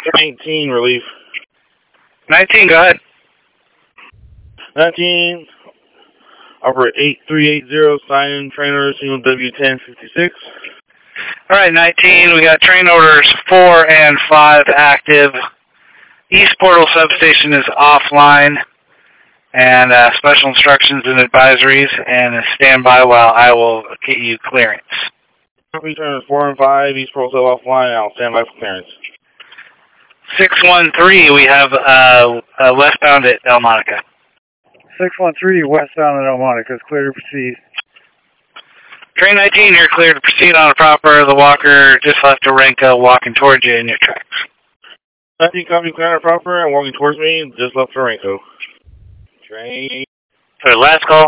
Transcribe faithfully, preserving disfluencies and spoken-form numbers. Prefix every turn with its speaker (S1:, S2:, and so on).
S1: nineteen, relief.
S2: nineteen, go ahead.
S1: nineteen, operate eight three eight zero, sign trainer, single W ten fifty-six.
S2: All right, nineteen, we got train orders four and five active. East Portal substation is offline, and uh, special instructions and advisories, and stand by while I will get you clearance.
S1: Copy, trainers four and five, East Portal sub offline, I'll stand by for clearance.
S2: six one three, we have uh, uh, westbound at Delmonica.
S3: six one three, westbound at Delmonica, is clear to proceed.
S2: Train nineteen, you're clear to proceed on a proper. The walker just left Orenco, walking towards you in your tracks.
S1: nineteen, copy, clear and proper, and walking towards me, just left Orenco. Train.
S2: So last call.